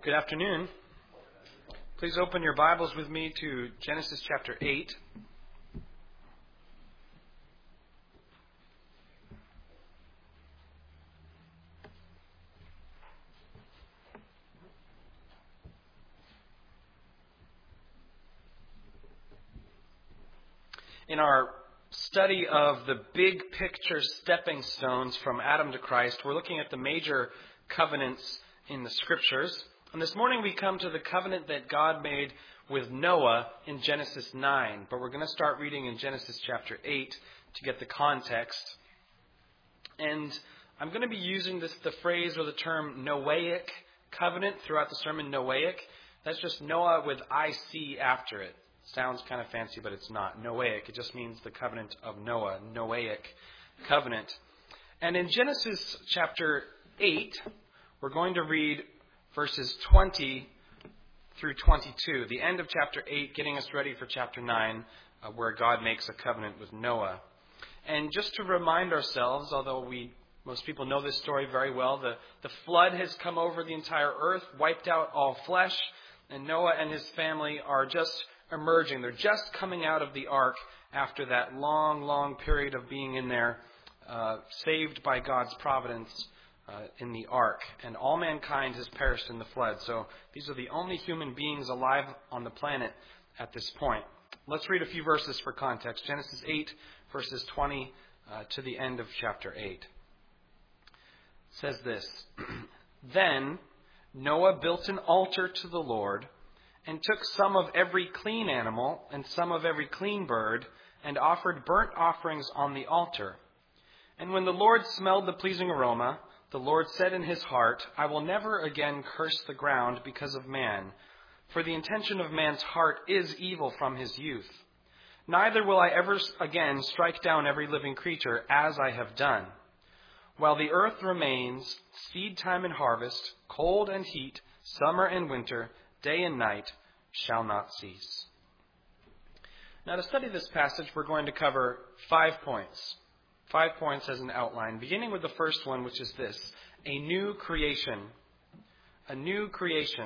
Good afternoon. Please open your Bibles with me to Genesis chapter 8. In our study of the big picture stepping stones from Adam to Christ, we're looking at the major covenants in the Scriptures. And this morning we come to the covenant that God made with Noah in Genesis 9. But we're going to start reading in Genesis chapter 8 to get the context. And I'm going to be using the phrase or the term Noahic covenant throughout the sermon. Noahic. That's just Noah with IC after it. Sounds kind of fancy, but it's not. Noahic. It just means the covenant of Noah. Noahic covenant. And in Genesis chapter 8, we're going to read verses 20 through 22, the end of chapter 8, getting us ready for chapter 9, where God makes a covenant with Noah. And just to remind ourselves, although most people know this story very well, the flood has come over the entire earth, wiped out all flesh, and Noah and his family are just emerging. They're just coming out of the ark after that long, long period of being in there, saved by God's providence in the ark. And all mankind has perished in the flood. So these are the only human beings alive on the planet at this point. Let's read a few verses for context. Genesis 8, verses 20 to the end of chapter 8. It says this, Then Noah built an altar to the Lord, and took some of every clean animal and some of every clean bird, and offered burnt offerings on the altar. And when the Lord smelled the pleasing aroma, the Lord said in his heart, I will never again curse the ground because of man, for the intention of man's heart is evil from his youth. Neither will I ever again strike down every living creature as I have done. While the earth remains, seed time and harvest, cold and heat, summer and winter, day and night shall not cease. Now, to study this passage, we're going to cover 5 points. 5 points as an outline, beginning with the first one, which is this: a new creation. A new creation.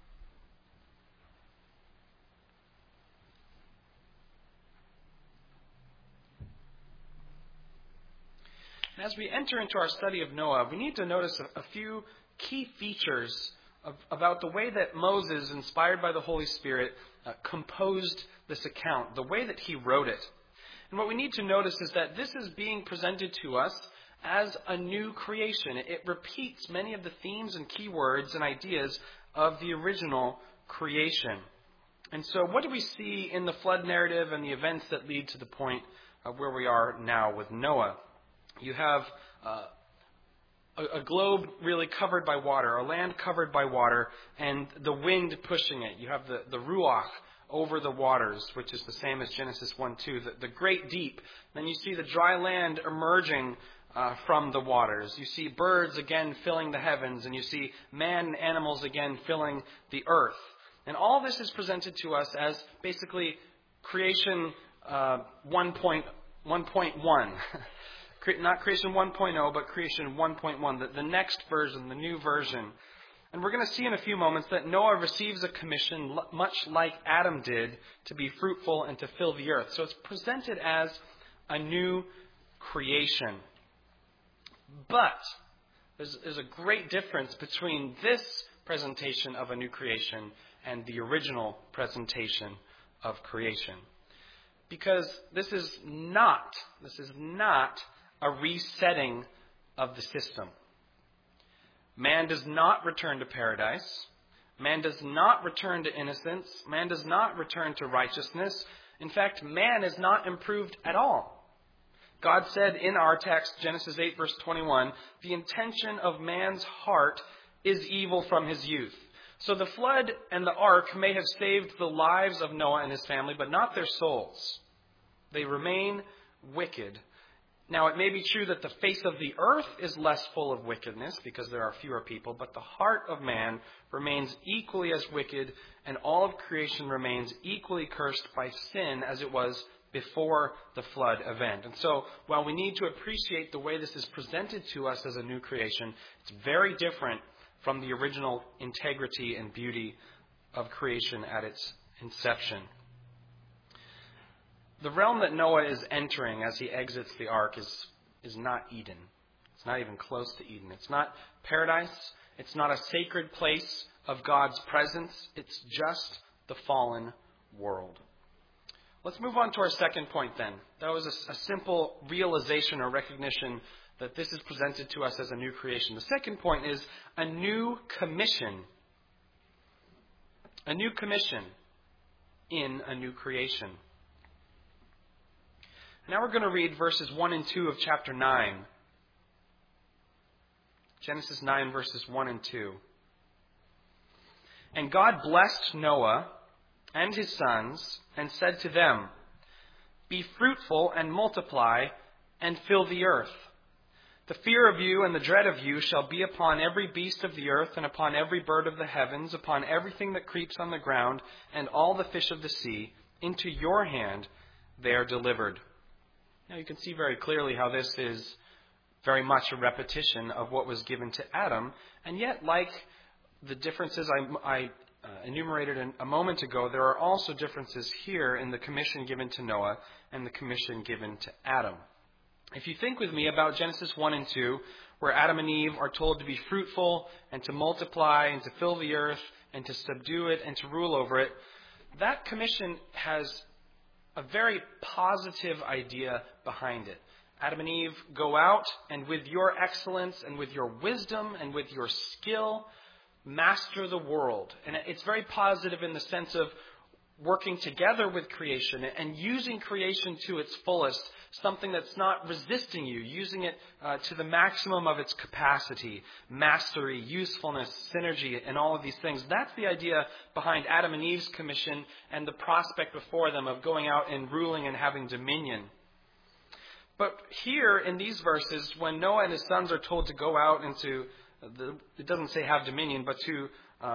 And as we enter into our study of Noah, we need to notice a few key features about the way that Moses, inspired by the Holy Spirit, composed this account, the way that he wrote it. And what we need to notice is that this is being presented to us as a new creation. It repeats many of the themes and key words and ideas of the original creation. And so what do we see in the flood narrative and the events that lead to the point of where we are now with Noah? You have a globe really covered by water, a land covered by water, and the wind pushing it. You have the ruach over the waters, which is the same as Genesis 1:2, the great deep. Then you see the dry land emerging from the waters. You see birds again filling the heavens, and you see man and animals again filling the earth. And all this is presented to us as basically creation 1.1. Not creation 1.0, but creation 1.1, the next version, the new version. And we're going to see in a few moments that Noah receives a commission much like Adam did to be fruitful and to fill the earth. So it's presented as a new creation. But there's a great difference between this presentation of a new creation and the original presentation of creation. Because this is not a resetting of the system. Man does not return to paradise. Man does not return to innocence. Man does not return to righteousness. In fact, man is not improved at all. God said in our text, Genesis 8, verse 21, the intention of man's heart is evil from his youth. So the flood and the ark may have saved the lives of Noah and his family, but not their souls. They remain wicked. Now, it may be true that the face of the earth is less full of wickedness because there are fewer people, but the heart of man remains equally as wicked, and all of creation remains equally cursed by sin as it was before the flood event. And so, while we need to appreciate the way this is presented to us as a new creation, it's very different from the original integrity and beauty of creation at its inception. The realm that Noah is entering as he exits the ark is not Eden. It's not even close to Eden. It's not paradise. It's not a sacred place of God's presence. It's just the fallen world. Let's move on to our second point then. That was a simple realization or recognition that this is presented to us as a new creation. The second point is a new commission. A new commission in a new creation. Now we're going to read verses 1 and 2 of chapter 9. Genesis 9, verses 1 and 2. And God blessed Noah and his sons and said to them, "Be fruitful and multiply and fill the earth. The fear of you and the dread of you shall be upon every beast of the earth and upon every bird of the heavens, upon everything that creeps on the ground and all the fish of the sea. Into your hand they are delivered." Now you can see very clearly how this is very much a repetition of what was given to Adam. And yet, like the differences I enumerated a moment ago, there are also differences here in the commission given to Noah and the commission given to Adam. If you think with me about Genesis 1 and 2, where Adam and Eve are told to be fruitful and to multiply and to fill the earth and to subdue it and to rule over it, that commission has a very positive idea behind it. Adam and Eve, go out and with your excellence and with your wisdom and with your skill, master the world. And it's very positive in the sense of working together with creation and using creation to its fullest, something that's not resisting you, using it to the maximum of its capacity, mastery, usefulness, synergy, and all of these things. That's the idea behind Adam and Eve's commission and the prospect before them of going out and ruling and having dominion. But here in these verses, when Noah and his sons are told to go out and it doesn't say have dominion, but to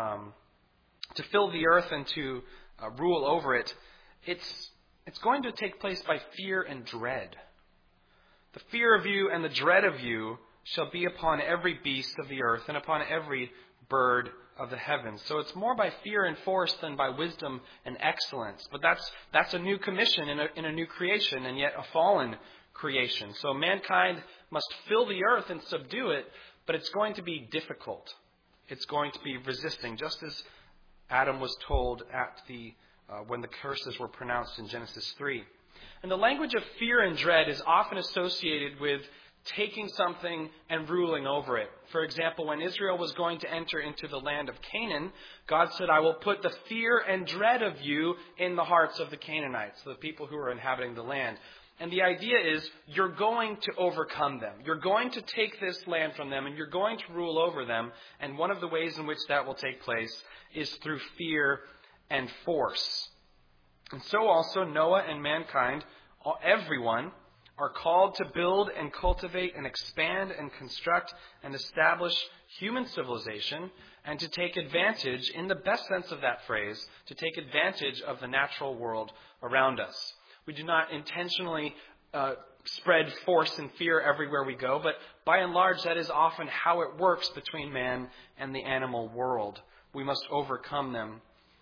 fill the earth and to rule over it, it's going to take place by fear and dread. The fear of you and the dread of you shall be upon every beast of the earth and upon every bird of the heavens. So it's more by fear and force than by wisdom and excellence. But that's a new commission in a new creation, and yet a fallen creation. So mankind must fill the earth and subdue it, but it's going to be difficult. It's going to be resisting, just as Adam was told when the curses were pronounced in Genesis 3. And the language of fear and dread is often associated with taking something and ruling over it. For example, when Israel was going to enter into the land of Canaan, God said, "I will put the fear and dread of you in the hearts of the Canaanites," the people who are inhabiting the land. And the idea is you're going to overcome them. You're going to take this land from them and you're going to rule over them. And one of the ways in which that will take place is through fear and force. And so also Noah and mankind, everyone, are called to build and cultivate and expand and construct and establish human civilization and to take advantage, in the best sense of that phrase, to take advantage of the natural world around us. We do not intentionally spread force and fear everywhere we go, but by and large that is often how it works between man and the animal world. We must overcome them.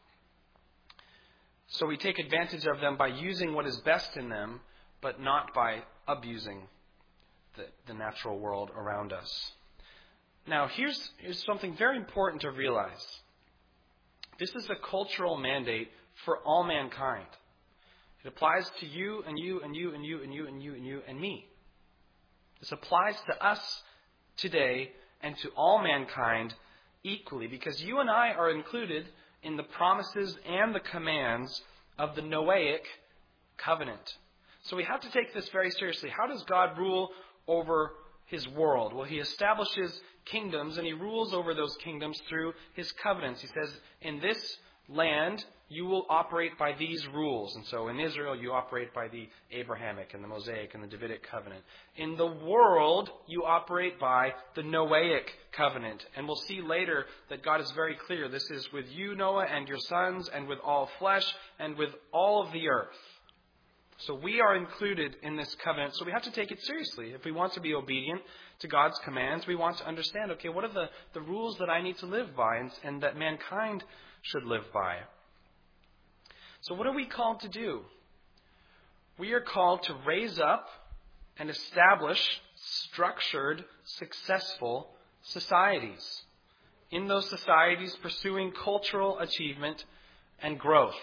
So we take advantage of them by using what is best in them, but not by abusing the natural world around us. Now, here's something very important to realize. This is a cultural mandate for all mankind. It applies to you and you and you and you and you and you and you and me. This applies to us today and to all mankind equally, because you and I are included in the promises and the commands of the Noahic covenant. So we have to take this very seriously. How does God rule over his world? Well, he establishes kingdoms and he rules over those kingdoms through his covenants. He says, in this land, you will operate by these rules. And so in Israel, you operate by the Abrahamic and the Mosaic and the Davidic covenant. In the world, you operate by the Noahic covenant. And we'll see later that God is very clear. This is with you, Noah, and your sons, and with all flesh, and with all of the earth. So we are included in this covenant, so we have to take it seriously. If we want to be obedient to God's commands, we want to understand, okay, what are the rules that I need to live by and that mankind should live by? So what are we called to do? We are called to raise up and establish structured, successful societies. In those societies, pursuing cultural achievement and growth.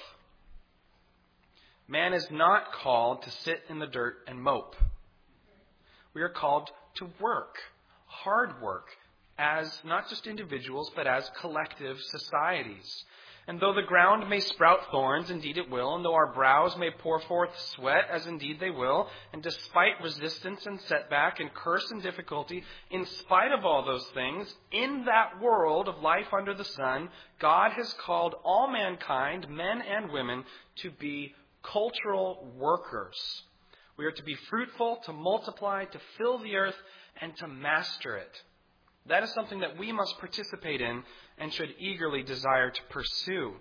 Man is not called to sit in the dirt and mope. We are called to work, hard work, as not just individuals, but as collective societies. And though the ground may sprout thorns, indeed it will, and though our brows may pour forth sweat, as indeed they will, and despite resistance and setback and curse and difficulty, in spite of all those things, in that world of life under the sun, God has called all mankind, men and women, to be cultural workers. We are to be fruitful, to multiply, to fill the earth, and to master it. That is something that we must participate in and should eagerly desire to pursue.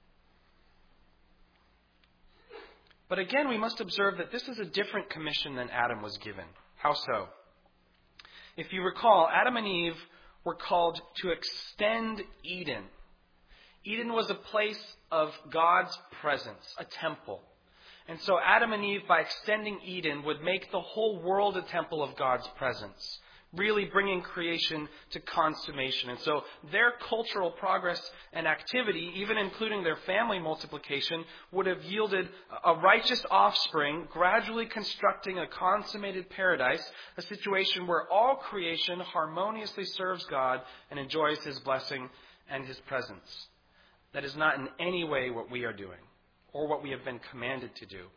But again, we must observe that this is a different commission than Adam was given. How so? If you recall, Adam and Eve were called to extend Eden. Eden was a place of God's presence, a temple. And so Adam and Eve, by extending Eden, would make the whole world a temple of God's presence, really bringing creation to consummation. And so their cultural progress and activity, even including their family multiplication, would have yielded a righteous offspring, gradually constructing a consummated paradise, a situation where all creation harmoniously serves God and enjoys His blessing and His presence. That is not in any way what we are doing, or what we have been commanded to do.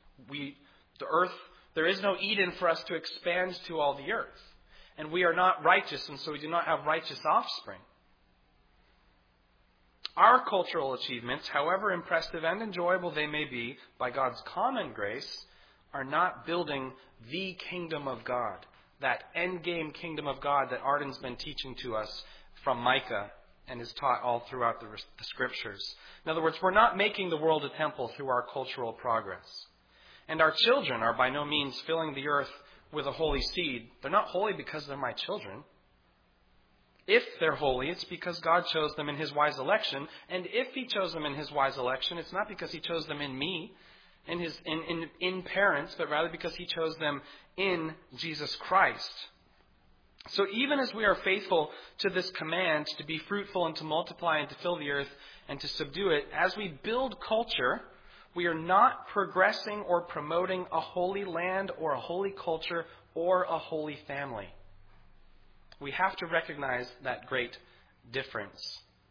There is no Eden for us to expand to all the earth. And we are not righteous, and so we do not have righteous offspring. Our cultural achievements, however impressive and enjoyable they may be, by God's common grace, are not building the kingdom of God, that endgame kingdom of God that Arden's been teaching to us from Micah and is taught all throughout the Scriptures. In other words, we're not making the world a temple through our cultural progress. And our children are by no means filling the earth with a holy seed. They're not holy because they're my children. If they're holy, it's because God chose them in His wise election. And if He chose them in His wise election, it's not because He chose them in me, in parents, but rather because He chose them in Jesus Christ. So even as we are faithful to this command to be fruitful and to multiply and to fill the earth and to subdue it, as we build culture, we are not progressing or promoting a holy land or a holy culture or a holy family. We have to recognize that great difference.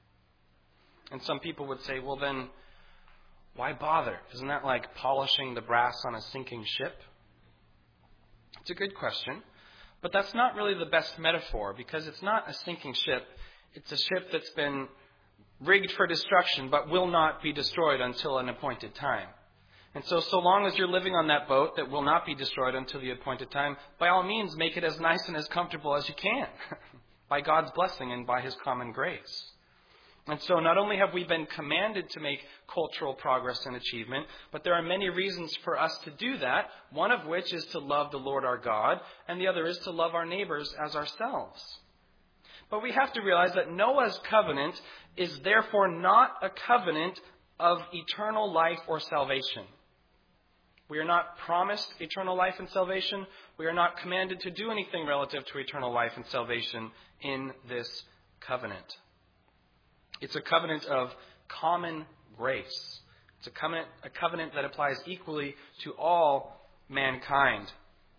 And some people would say, well then, why bother? Isn't that like polishing the brass on a sinking ship? It's a good question. But that's not really the best metaphor, because it's not a sinking ship. It's a ship that's been rigged for destruction, but will not be destroyed until an appointed time. And so long as you're living on that boat that will not be destroyed until the appointed time, by all means, make it as nice and as comfortable as you can, by God's blessing and by His common grace. And so not only have we been commanded to make cultural progress and achievement, but there are many reasons for us to do that, one of which is to love the Lord our God, and the other is to love our neighbors as ourselves. But we have to realize that Noah's covenant is therefore not a covenant of eternal life or salvation. We are not promised eternal life and salvation. We are not commanded to do anything relative to eternal life and salvation in this covenant. It's a covenant of common grace. It's a covenant that applies equally to all mankind.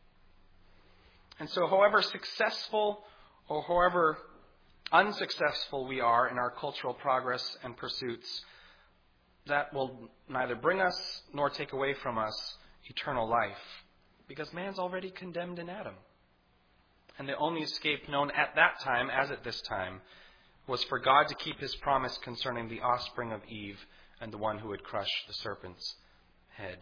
And so however successful or however unsuccessful we are in our cultural progress and pursuits, that will neither bring us nor take away from us eternal life. Because man's already condemned in Adam. And the only escape known at that time, as at this time, was for God to keep His promise concerning the offspring of Eve and the one who would crush the serpent's head.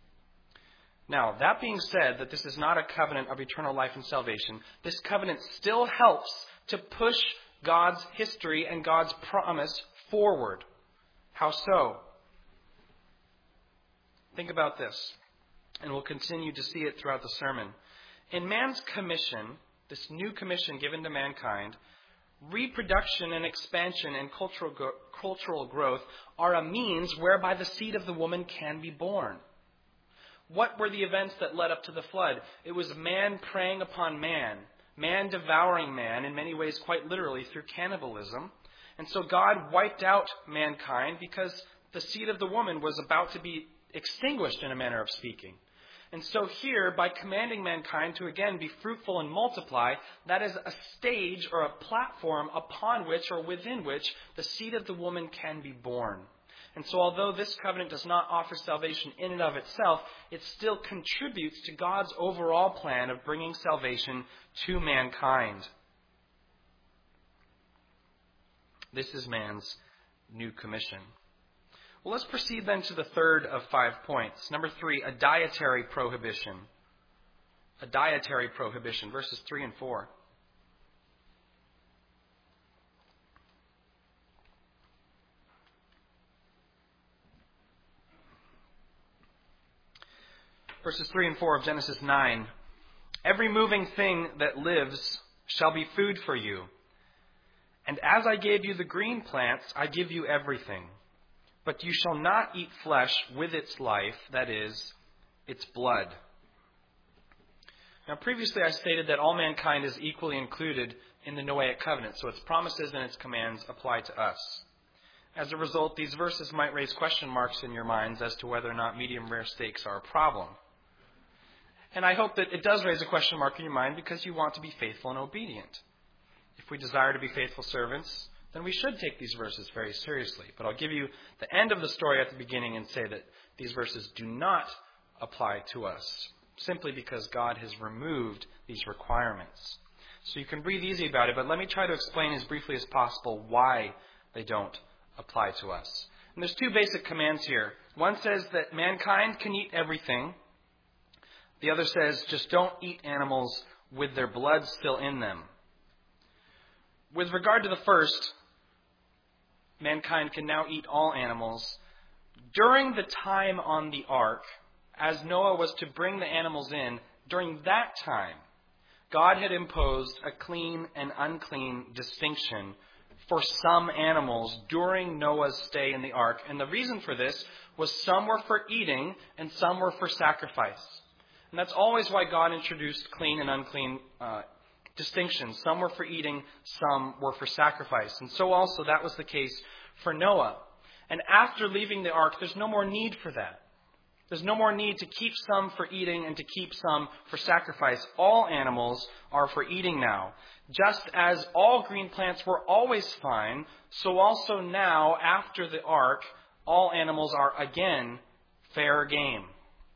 Now, that being said, that this is not a covenant of eternal life and salvation, this covenant still helps to push God's history and God's promise forward. How so? Think about this. And we'll continue to see it throughout the sermon. In man's commission, this new commission given to mankind, reproduction and expansion and cultural growth are a means whereby the seed of the woman can be born. What were the events that led up to the flood? It was man preying upon man, man devouring man, in many ways quite literally through cannibalism. And so God wiped out mankind because the seed of the woman was about to be extinguished, in a manner of speaking. And so here, by commanding mankind to again be fruitful and multiply, that is a stage or a platform upon which or within which the seed of the woman can be born. And so although this covenant does not offer salvation in and of itself, it still contributes to God's overall plan of bringing salvation to mankind. This is man's new commission. Well, let's proceed then to the third of 5 points. Number 3, a dietary prohibition. A dietary prohibition, verses 3 and 4. Verses 3 and 4 of Genesis 9. Every moving thing that lives shall be food for you. And as I gave you the green plants, I give you everything. But you shall not eat flesh with its life, that is, its blood. Now, previously I stated that all mankind is equally included in the Noahic covenant, so its promises and its commands apply to us. As a result, these verses might raise question marks in your minds as to whether or not medium rare steaks are a problem. And I hope that it does raise a question mark in your mind because you want to be faithful and obedient. If we desire to be faithful servants, then we should take these verses very seriously. But I'll give you the end of the story at the beginning and say that these verses do not apply to us, simply because God has removed these requirements. So you can breathe easy about it, but let me try to explain as briefly as possible why they don't apply to us. And there's 2 basic commands here. One says that mankind can eat everything. The other says just don't eat animals with their blood still in them. With regard to the first, mankind can now eat all animals. During the time on the ark, as Noah was to bring the animals in, during that time, God had imposed a clean and unclean distinction for some animals during Noah's stay in the ark. And the reason for this was some were for eating and some were for sacrifice. And that's always why God introduced clean and unclean distinctions. Some were for eating, some were for sacrifice. And so also that was the case for Noah. And after leaving the ark, there's no more need for that. There's no more need to keep some for eating and to keep some for sacrifice. All animals are for eating now. Just as all green plants were always fine, so also now, after the ark, all animals are again fair game.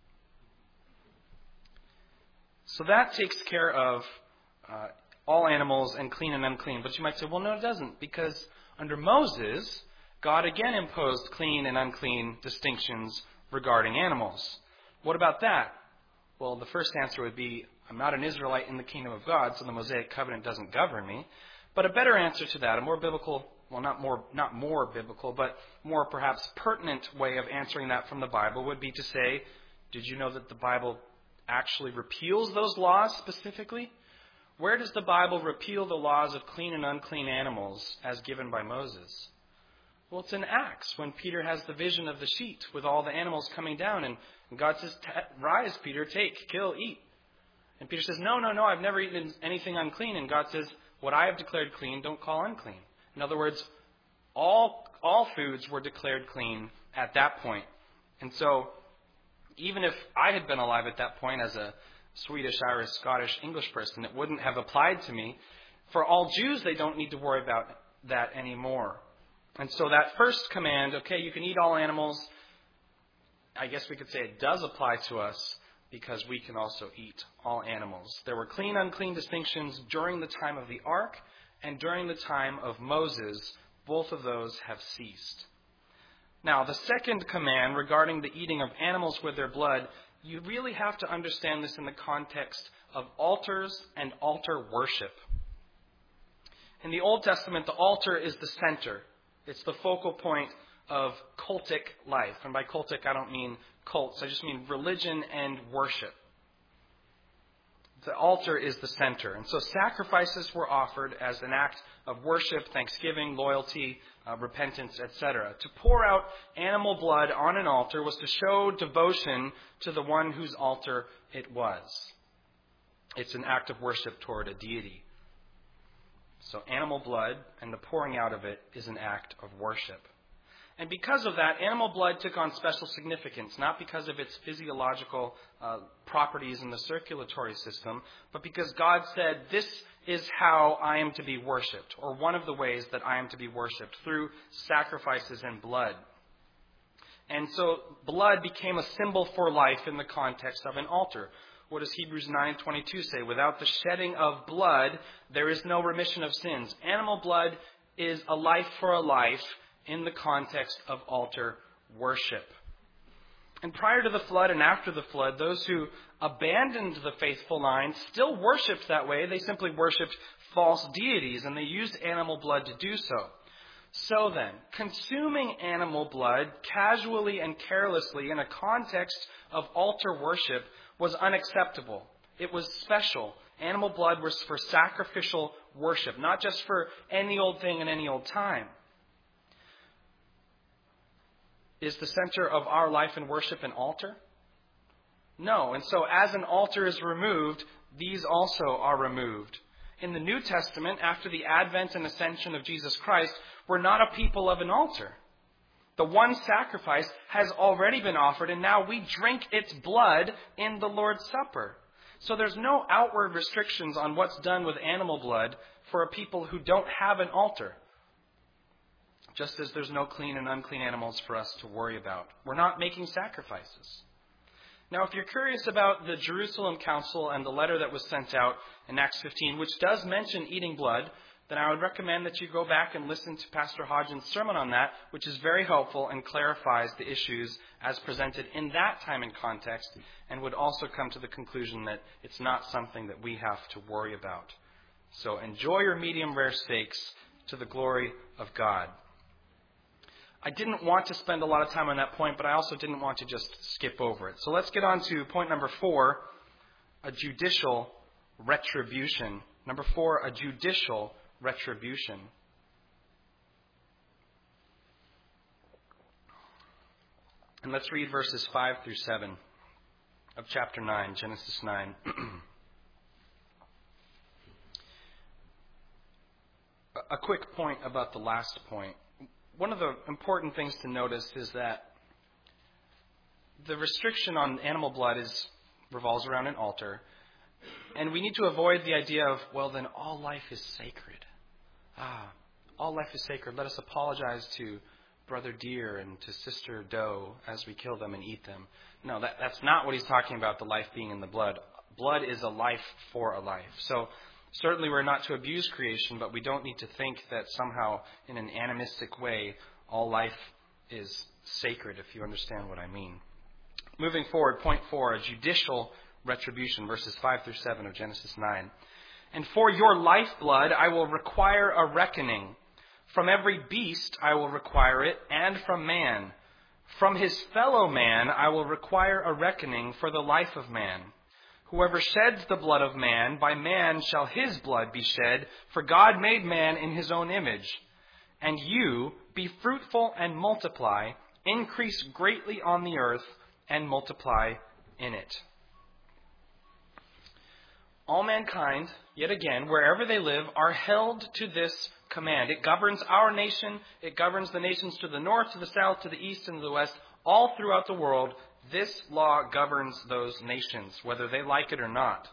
So that takes care of all animals and clean and unclean. But you might say, well, no, it doesn't, because under Moses, God again imposed clean and unclean distinctions regarding animals. What about that? Well, the first answer would be, I'm not an Israelite in the kingdom of God, so the Mosaic covenant doesn't govern me. But a better answer to that, a more biblical, well, not more biblical, but more perhaps pertinent way of answering that from the Bible would be to say, did you know that the Bible actually repeals those laws specifically? Where does the Bible repeal the laws of clean and unclean animals as given by Moses? Well, it's in Acts when Peter has the vision of the sheet with all the animals coming down. And God says, rise, Peter, take, kill, eat. And Peter says, no, I've never eaten anything unclean. And God says, what I have declared clean, don't call unclean. In other words, all foods were declared clean at that point. And so, even if I had been alive at that point as a Swedish, Irish, Scottish, English person, it wouldn't have applied to me. For all Jews, they don't need to worry about that anymore. And so that first command, okay, you can eat all animals, I guess we could say it does apply to us because we can also eat all animals. There were clean, unclean distinctions during the time of the ark and during the time of Moses. Both of those have ceased. Now, the second command regarding the eating of animals with their blood, you really have to understand this in the context of altars and altar worship. In the Old Testament, the altar is the center. It's the focal point of cultic life. And by cultic, I don't mean cults. I just mean religion and worship. The altar is the center. And so sacrifices were offered as an act of worship, thanksgiving, loyalty, repentance, etc. To pour out animal blood on an altar was to show devotion to the one whose altar it was. It's an act of worship toward a deity. So animal blood and the pouring out of it is an act of worship. And because of that, animal blood took on special significance, not because of its physiological properties in the circulatory system, but because God said, this is how I am to be worshipped, or one of the ways that I am to be worshipped, through sacrifices and blood. And so blood became a symbol for life in the context of an altar. What does Hebrews 9:22 say? Without the shedding of blood, there is no remission of sins. Animal blood is a life for a life in the context of altar worship. And prior to the flood and after the flood, those who abandoned the faithful line still worshipped that way. They simply worshipped false deities, and they used animal blood to do so. So then, consuming animal blood casually and carelessly in a context of altar worship was unacceptable. It was special. Animal blood was for sacrificial worship, not just for any old thing in any old time. Is the center of our life and worship an altar? No. And so as an altar is removed, these also are removed. In the New Testament, after the advent and ascension of Jesus Christ, we're not a people of an altar. The one sacrifice has already been offered, and now we drink its blood in the Lord's Supper. So there's no outward restrictions on what's done with animal blood for a people who don't have an altar. Just as there's no clean and unclean animals for us to worry about. We're not making sacrifices. Now, if you're curious about the Jerusalem Council and the letter that was sent out in Acts 15, which does mention eating blood, then I would recommend that you go back and listen to Pastor Hodgen's sermon on that, which is very helpful and clarifies the issues as presented in that time and context, and would also come to the conclusion that it's not something that we have to worry about. So enjoy your medium rare steaks to the glory of God. I didn't want to spend a lot of time on that point, but I also didn't want to just skip over it. So let's get on to point number 4, a judicial retribution. Number 4, a judicial retribution. And let's read verses 5 through 7 of chapter 9, Genesis 9. A quick point about the last point. One of the important things to notice is that the restriction on animal blood revolves around an altar. And we need to avoid the idea of, well, then all life is sacred. All life is sacred. Let us apologize to brother deer and to sister doe as we kill them and eat them. No, that's not what he's talking about, the life being in the blood. Blood is a life for a life. So certainly we're not to abuse creation, but we don't need to think that somehow in an animistic way all life is sacred, if you understand what I mean. Moving forward, point 4, a judicial retribution, verses 5 through 7 of Genesis 9. And for your lifeblood I will require a reckoning. From every beast I will require it, and from man. From his fellow man I will require a reckoning for the life of man. Whoever sheds the blood of man, by man shall his blood be shed, for God made man in his own image. And you, be fruitful and multiply, increase greatly on the earth, and multiply in it. All mankind, yet again, wherever they live, are held to this command. It governs our nation. It governs the nations to the north, to the south, to the east, and to the west, all throughout the world. This law governs those nations, whether they like it or not.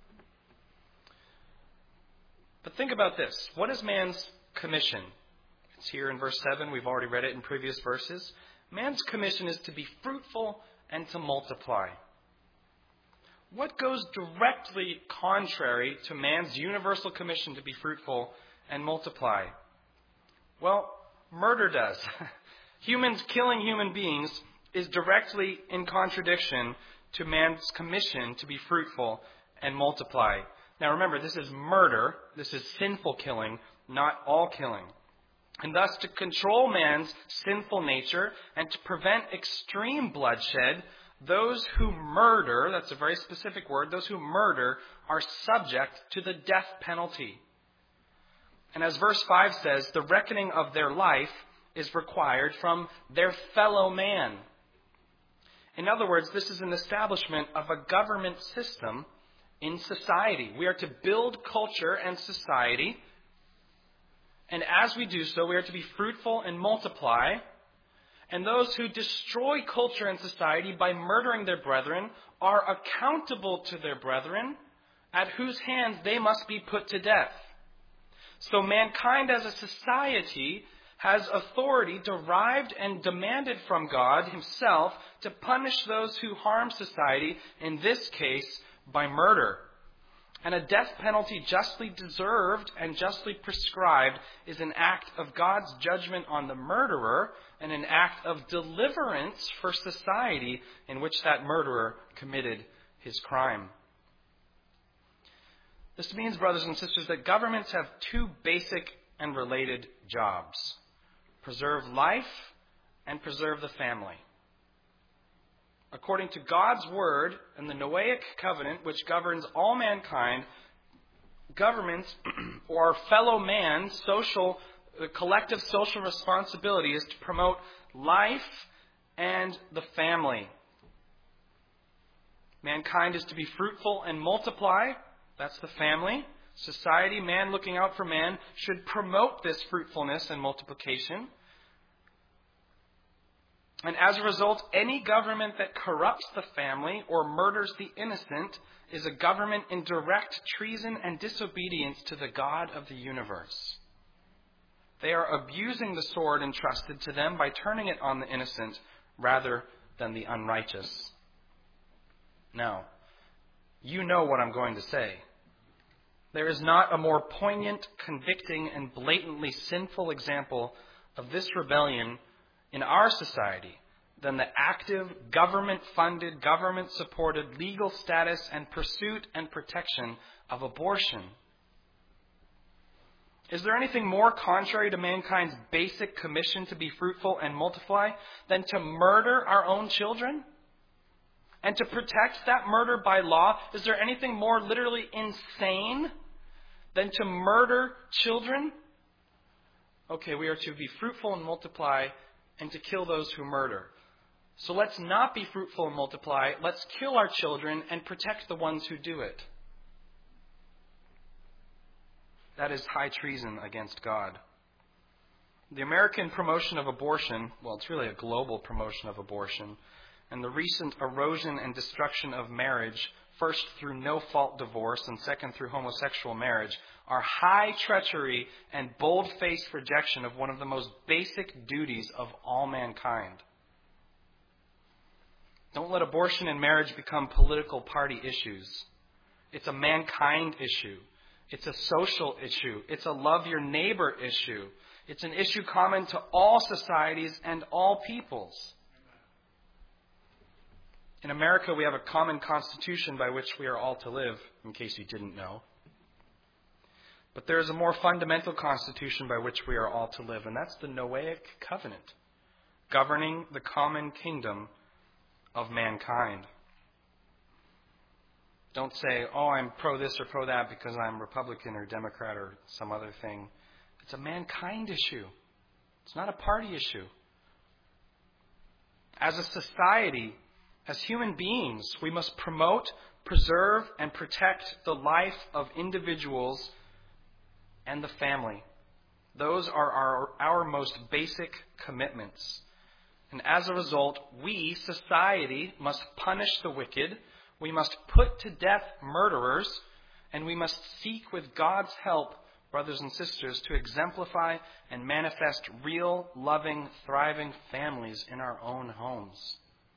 But think about this. What is man's commission? It's here in verse 7. We've already read it in previous verses. Man's commission is to be fruitful and to multiply. What goes directly contrary to man's universal commission to be fruitful and multiply? Well, murder does. Humans killing human beings is directly in contradiction to man's commission to be fruitful and multiply. Now remember, this is murder. This is sinful killing, not all killing. And thus, to control man's sinful nature and to prevent extreme bloodshed, those who murder, that's a very specific word, those who murder are subject to the death penalty. And as verse 5 says, the reckoning of their life is required from their fellow man. In other words, this is an establishment of a government system in society. We are to build culture and society. And as we do so, we are to be fruitful and multiply. And those who destroy culture and society by murdering their brethren are accountable to their brethren, at whose hands they must be put to death. So mankind as a society has authority derived and demanded from God himself to punish those who harm society, in this case by murder. And a death penalty justly deserved and justly prescribed is an act of God's judgment on the murderer and an act of deliverance for society in which that murderer committed his crime. This means, brothers and sisters, that governments have two basic and related jobs: preserve life and preserve the family. According to God's word and the Noahic covenant, which governs all mankind, governments or fellow man's collective social responsibility is to promote life and the family. Mankind is to be fruitful and multiply. That's the family. Society, man looking out for man, should promote this fruitfulness and multiplication. And as a result, any government that corrupts the family or murders the innocent is a government in direct treason and disobedience to the God of the universe. They are abusing the sword entrusted to them by turning it on the innocent rather than the unrighteous. Now, you know what I'm going to say. There is not a more poignant, convicting, and blatantly sinful example of this rebellion in our society than the active, government-funded, government-supported legal status and pursuit and protection of abortion. Is there anything more contrary to mankind's basic commission to be fruitful and multiply than to murder our own children? And to protect that murder by law, is there anything more literally insane than to murder children? Okay, we are to be fruitful and multiply and to kill those who murder. So let's not be fruitful and multiply. Let's kill our children and protect the ones who do it. That is high treason against God. The American promotion of abortion, well, it's really a global promotion of abortion, and the recent erosion and destruction of marriage, first through no-fault divorce and second through homosexual marriage, are high treachery and bold-faced rejection of one of the most basic duties of all mankind. Don't let abortion and marriage become political party issues. It's a mankind issue. It's a social issue. It's a love your neighbor issue. It's an issue common to all societies and all peoples. In America, we have a common constitution by which we are all to live, in case you didn't know. But there is a more fundamental constitution by which we are all to live, and that's the Noahic covenant, governing the common kingdom of mankind. Don't say, oh, I'm pro this or pro that because I'm Republican or Democrat or some other thing. It's a mankind issue. It's not a party issue. As a society, as human beings, we must promote, preserve, and protect the life of individuals and the family. Those are our most basic commitments. And as a result, we, society, must punish the wicked. We must put to death murderers. And we must seek with God's help, brothers and sisters, to exemplify and manifest real, loving, thriving families in our own homes.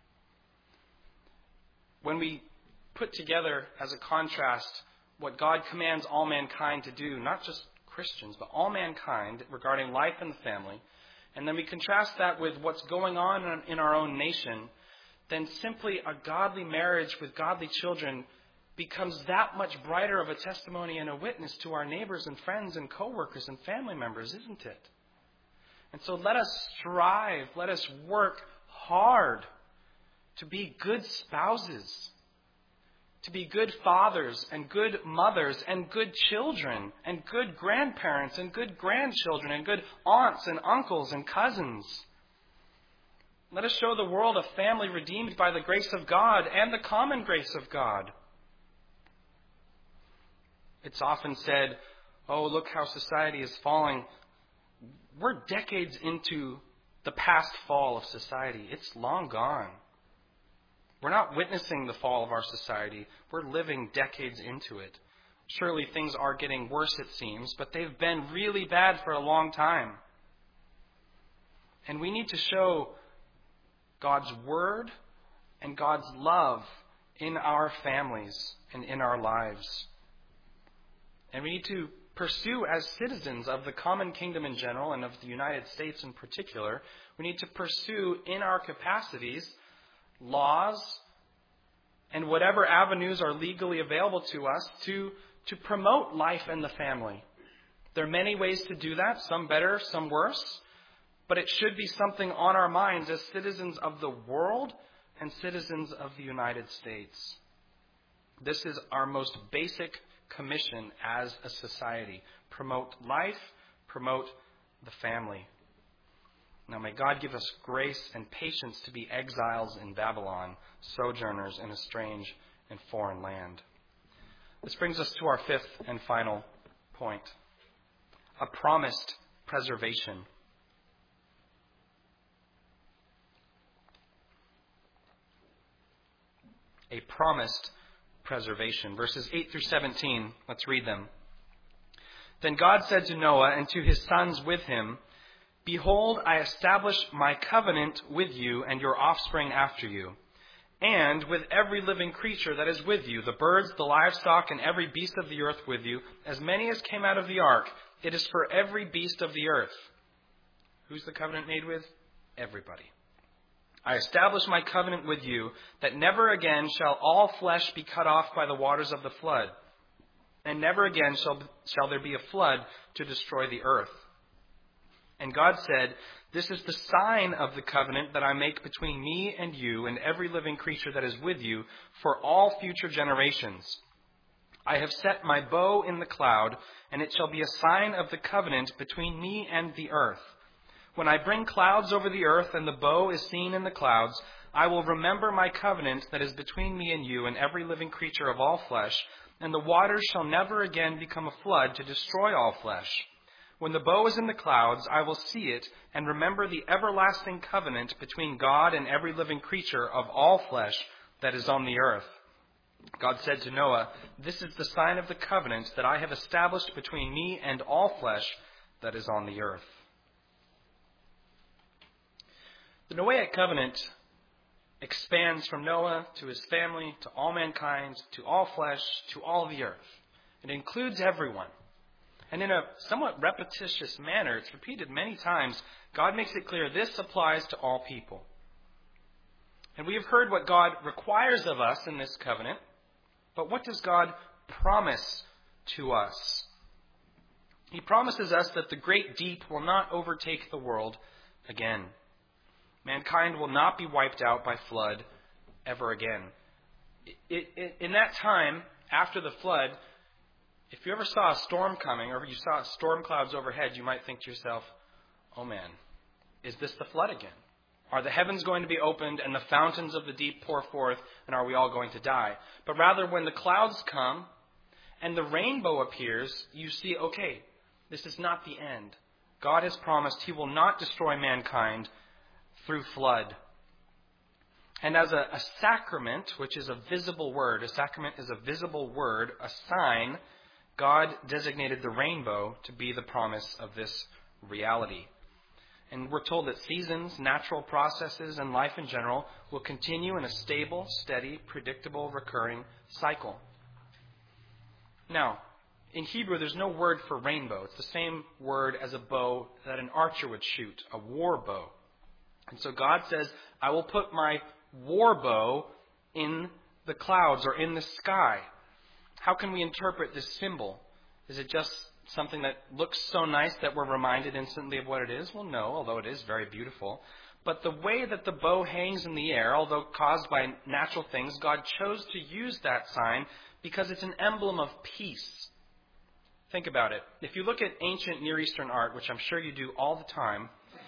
When we put together as a contrast what God commands all mankind to do, not just Christians, but all mankind regarding life and the family, and then we contrast that with what's going on in our own nation, then simply a godly marriage with godly children becomes that much brighter of a testimony and a witness to our neighbors and friends and co-workers and family members, isn't it? And so let us strive, let us work hard to be good spouses, to be good fathers and good mothers and good children and good grandparents and good grandchildren and good aunts and uncles and cousins. Let us show the world a family redeemed by the grace of God and the common grace of God. It's often said, oh, look how society is falling. We're decades into the past fall of society. It's long gone. We're not witnessing the fall of our society. We're living decades into it. Surely things are getting worse, it seems, but they've been really bad for a long time. And we need to show God's word and God's love in our families and in our lives. And we need to pursue, as citizens of the common kingdom in general and of the United States in particular, we need to pursue in our capacities laws and whatever avenues are legally available to us to promote life in the family. There are many ways to do that, some better, some worse, but it should be something on our minds as citizens of the world and citizens of the United States. This is our most basic commission as a society. Promote life, promote the family. Now may God give us grace and patience to be exiles in Babylon, sojourners in a strange and foreign land. This brings us to our fifth and final point. A promised preservation. A promised preservation. Verses 8 through 17, let's read them. Then God said to Noah and to his sons with him, Behold, I establish my covenant with you and your offspring after you, and with every living creature that is with you, the birds, the livestock, and every beast of the earth with you, as many as came out of the ark. It is for every beast of the earth. Who's the covenant made with? Everybody. I establish my covenant with you, that never again shall all flesh be cut off by the waters of the flood, and never again shall there be a flood to destroy the earth. And God said, This is the sign of the covenant that I make between me and you and every living creature that is with you for all future generations. I have set my bow in the cloud, and it shall be a sign of the covenant between me and the earth. When I bring clouds over the earth and the bow is seen in the clouds, I will remember my covenant that is between me and you and every living creature of all flesh, and the waters shall never again become a flood to destroy all flesh. When the bow is in the clouds, I will see it and remember the everlasting covenant between God and every living creature of all flesh that is on the earth. God said to Noah, This is the sign of the covenant that I have established between me and all flesh that is on the earth. The Noahic covenant expands from Noah to his family, to all mankind, to all flesh, to all the earth. It includes everyone. And in a somewhat repetitious manner, it's repeated many times, God makes it clear this applies to all people. And we have heard what God requires of us in this covenant, but what does God promise to us? He promises us that the great deep will not overtake the world again. Mankind will not be wiped out by flood ever again. In that time, after the flood, if you ever saw a storm coming, or you saw storm clouds overhead, you might think to yourself, oh man, is this the flood again? Are the heavens going to be opened and the fountains of the deep pour forth, and are we all going to die? But rather, when the clouds come and the rainbow appears, you see, okay, this is not the end. God has promised He will not destroy mankind through flood. And as a sacrament, which is a visible word, a sacrament is a visible word, a sign, God designated the rainbow to be the promise of this reality. And we're told that seasons, natural processes, and life in general will continue in a stable, steady, predictable, recurring cycle. Now, in Hebrew, there's no word for rainbow. It's the same word as a bow that an archer would shoot, a war bow. And so God says, I will put my war bow in the clouds or in the sky. How can we interpret this symbol? Is it just something that looks so nice that we're reminded instantly of what it is? Well, no, although it is very beautiful. But the way that the bow hangs in the air, although caused by natural things, God chose to use that sign because it's an emblem of peace. Think about it. If you look at ancient Near Eastern art, which I'm sure you do all the time,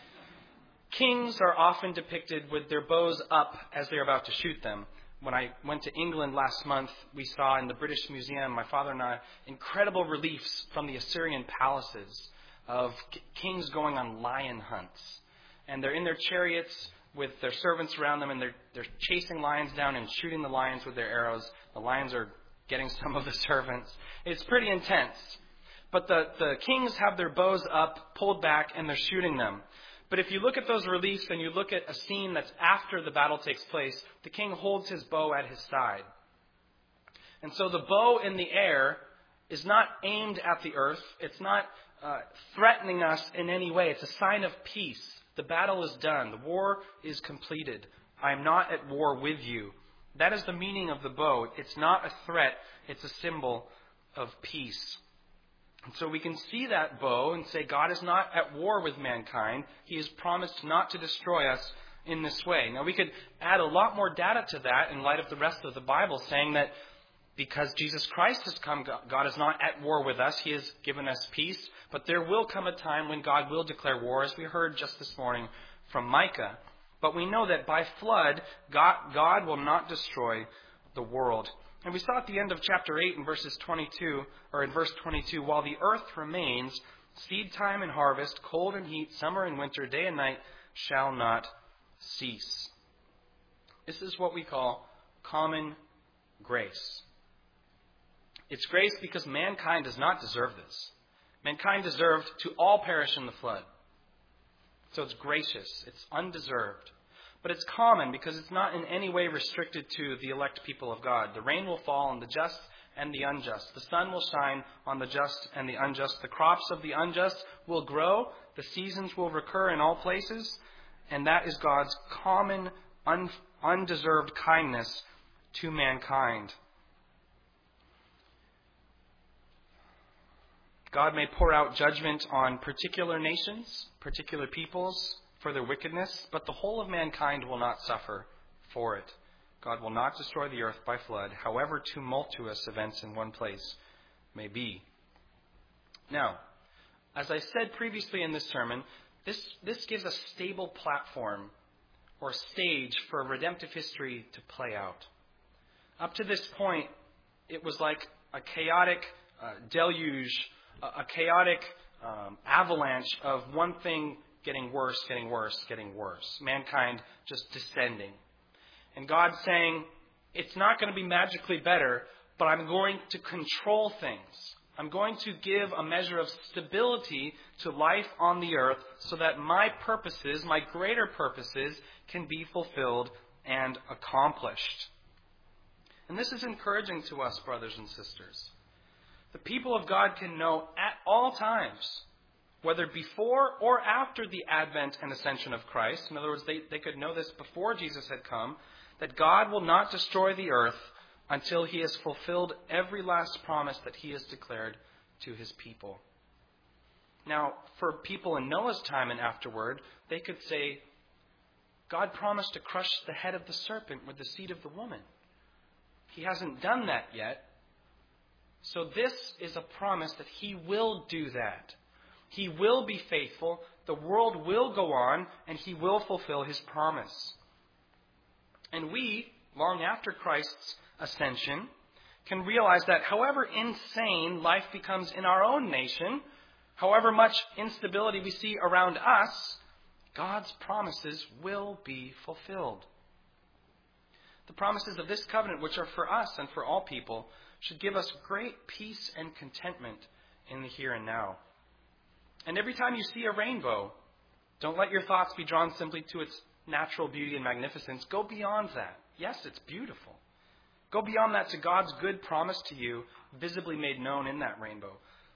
kings are often depicted with their bows up as they're about to shoot them. When I went to England last month, we saw in the British Museum, my father and I, incredible reliefs from the Assyrian palaces of kings going on lion hunts. And they're in their chariots with their servants around them, and they're chasing lions down and shooting the lions with their arrows. The lions are getting some of the servants. It's pretty intense. But the kings have their bows up, pulled back, and they're shooting them. But if you look at those reliefs and you look at a scene that's after the battle takes place, the king holds his bow at his side. And so the bow in the air is not aimed at the earth. It's not threatening us in any way. It's a sign of peace. The battle is done. The war is completed. I am not at war with you. That is the meaning of the bow. It's not a threat. It's a symbol of peace. And so we can see that bow and say God is not at war with mankind. He has promised not to destroy us in this way. Now we could add a lot more data to that in light of the rest of the Bible, saying that because Jesus Christ has come, God is not at war with us. He has given us peace. But there will come a time when God will declare war, as we heard just this morning from Micah. But we know that by flood, God will not destroy the world. And we saw at the end of chapter 8 in verse 22, while the earth remains, seed time and harvest, cold and heat, summer and winter, day and night shall not cease. This is what we call common grace. It's grace because mankind does not deserve this. Mankind deserved to all perish in the flood. So it's gracious. It's undeserved. But it's common because it's not in any way restricted to the elect people of God. The rain will fall on the just and the unjust. The sun will shine on the just and the unjust. The crops of the unjust will grow. The seasons will recur in all places. And that is God's common, undeserved kindness to mankind. God may pour out judgment on particular nations, particular peoples, for their wickedness, but the whole of mankind will not suffer for it. God will not destroy the earth by flood, however tumultuous events in one place may be. Now, as I said previously in this sermon, this gives a stable platform or stage for redemptive history to play out. Up to this point, it was like a chaotic deluge, a chaotic avalanche of one thing getting worse, getting worse, getting worse. Mankind just descending. And God saying, it's not going to be magically better, but I'm going to control things. I'm going to give a measure of stability to life on the earth so that my purposes, my greater purposes, can be fulfilled and accomplished. And this is encouraging to us, brothers and sisters. The people of God can know at all times, whether before or after the advent and ascension of Christ, in other words, they could know this before Jesus had come, that God will not destroy the earth until he has fulfilled every last promise that he has declared to his people. Now, for people in Noah's time and afterward, they could say, God promised to crush the head of the serpent with the seed of the woman. He hasn't done that yet. So this is a promise that he will do that. He will be faithful, the world will go on, and he will fulfill his promise. And we, long after Christ's ascension, can realize that however insane life becomes in our own nation, however much instability we see around us, God's promises will be fulfilled. The promises of this covenant, which are for us and for all people, should give us great peace and contentment in the here and now. And every time you see a rainbow, don't let your thoughts be drawn simply to its natural beauty and magnificence. Go beyond that. Yes, it's beautiful. Go beyond that to God's good promise to you, visibly made known in that rainbow.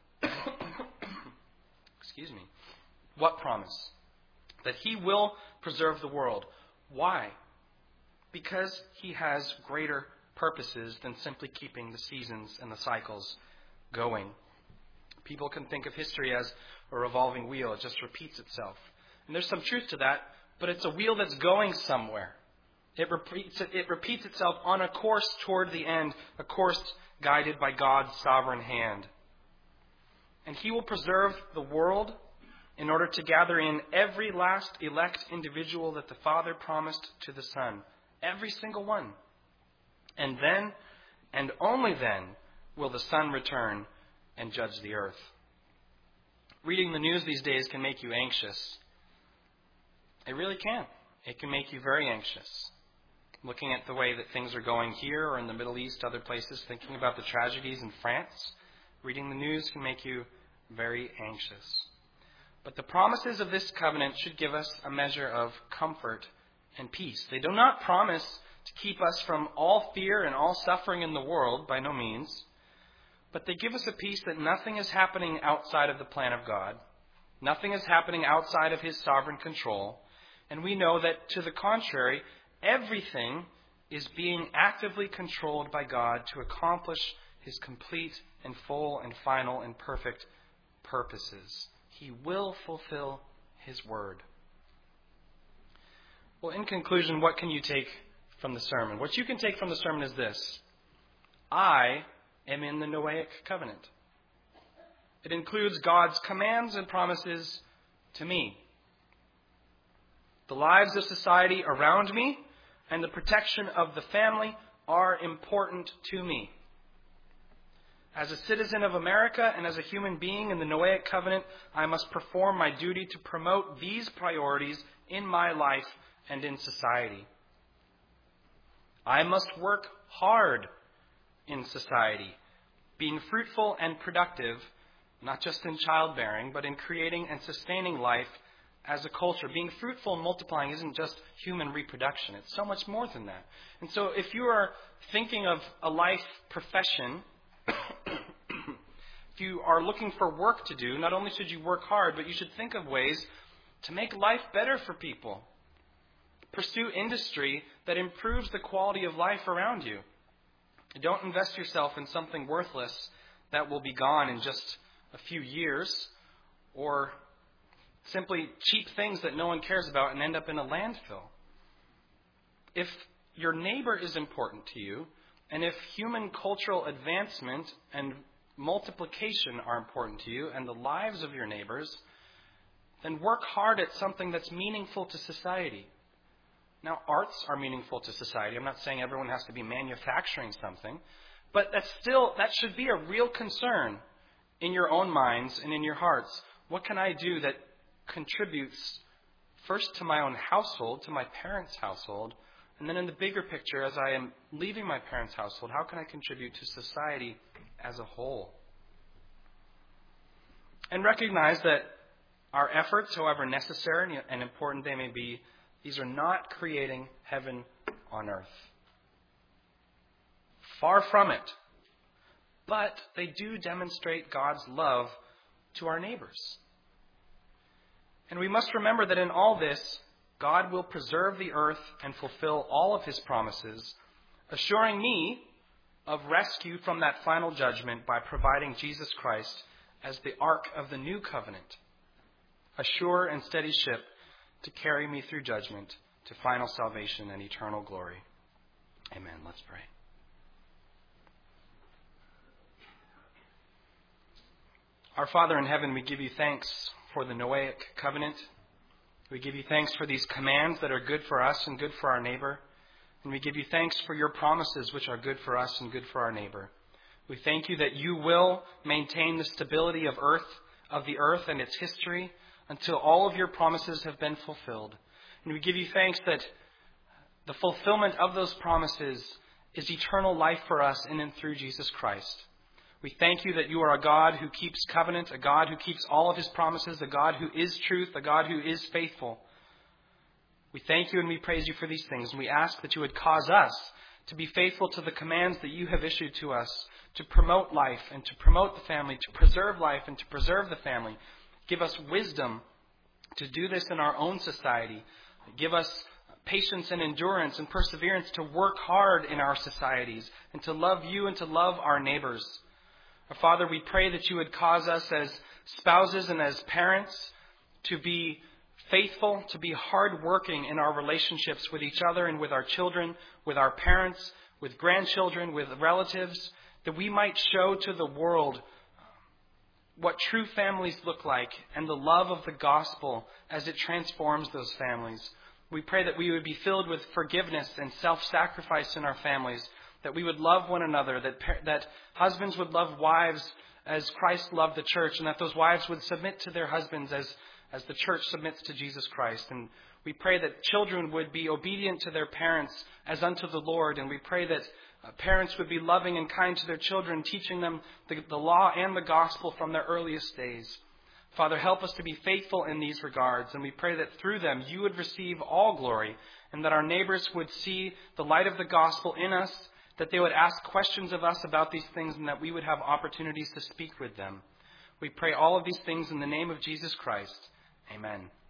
Excuse me. What promise? That he will preserve the world. Why? Because he has greater purposes than simply keeping the seasons and the cycles going. People can think of history as a revolving wheel. It just repeats itself. And there's some truth to that, but it's a wheel that's going somewhere. It repeats itself on a course toward the end, a course guided by God's sovereign hand. And He will preserve the world in order to gather in every last elect individual that the Father promised to the Son. Every single one. And then, and only then, will the Son return and judge the earth. Reading the news these days can make you anxious. It really can. It can make you very anxious. Looking at the way that things are going here or in the Middle East, other places, thinking about the tragedies in France, reading the news can make you very anxious. But the promises of this covenant should give us a measure of comfort and peace. They do not promise to keep us from all fear and all suffering in the world, by no means. But they give us a peace that nothing is happening outside of the plan of God. Nothing is happening outside of His sovereign control. And we know that, to the contrary, everything is being actively controlled by God to accomplish His complete and full and final and perfect purposes. He will fulfill His word. Well, in conclusion, what can you take from the sermon? What you can take from the sermon is this: I am in the Noahic covenant. It includes God's commands and promises to me. The lives of society around me and the protection of the family are important to me. As a citizen of America and as a human being in the Noahic covenant, I must perform my duty to promote these priorities in my life and in society. I must work hard in society, being fruitful and productive, not just in childbearing, but in creating and sustaining life as a culture. Being fruitful and multiplying isn't just human reproduction. It's so much more than that. And so if you are thinking of a life profession, if you are looking for work to do, not only should you work hard, but you should think of ways to make life better for people. Pursue industry that improves the quality of life around you. Don't invest yourself in something worthless that will be gone in just a few years, or simply cheap things that no one cares about and end up in a landfill. If your neighbor is important to you, and if human cultural advancement and multiplication are important to you and the lives of your neighbors, then work hard at something that's meaningful to society. Now, arts are meaningful to society. I'm not saying everyone has to be manufacturing something, but that should be a real concern in your own minds and in your hearts. What can I do that contributes first to my own household, to my parents' household, and then in the bigger picture, as I am leaving my parents' household, how can I contribute to society as a whole? And recognize that our efforts, however necessary and important they may be, these are not creating heaven on earth. Far from it. But they do demonstrate God's love to our neighbors. And we must remember that in all this, God will preserve the earth and fulfill all of His promises, assuring me of rescue from that final judgment by providing Jesus Christ as the ark of the new covenant, a sure and steady ship to carry me through judgment to final salvation and eternal glory. Amen. Let's pray. Our Father in heaven, we give you thanks for the Noahic covenant. We give you thanks for these commands that are good for us and good for our neighbor. And we give you thanks for your promises which are good for us and good for our neighbor. We thank you that you will maintain the stability of the earth and its history until all of your promises have been fulfilled. And we give you thanks that the fulfillment of those promises is eternal life for us in and through Jesus Christ. We thank you that you are a God who keeps covenant, a God who keeps all of His promises, a God who is truth, a God who is faithful. We thank you and we praise you for these things. And we ask that you would cause us to be faithful to the commands that you have issued to us, to promote life and to promote the family, to preserve life and to preserve the family. Give us wisdom to do this in our own society. Give us patience and endurance and perseverance to work hard in our societies and to love you and to love our neighbors. Father, we pray that you would cause us as spouses and as parents to be faithful, to be hardworking in our relationships with each other and with our children, with our parents, with grandchildren, with relatives, that we might show to the world what true families look like and the love of the gospel as it transforms those families. We pray that we would be filled with forgiveness and self-sacrifice in our families, that we would love one another, that husbands would love wives as Christ loved the church, and that those wives would submit to their husbands as the church submits to Jesus Christ. And we pray that children would be obedient to their parents as unto the Lord, and we pray that parents would be loving and kind to their children, teaching them the law and the gospel from their earliest days. Father, help us to be faithful in these regards, and we pray that through them you would receive all glory, and that our neighbors would see the light of the gospel in us, that they would ask questions of us about these things, and that we would have opportunities to speak with them. We pray all of these things in the name of Jesus Christ. Amen.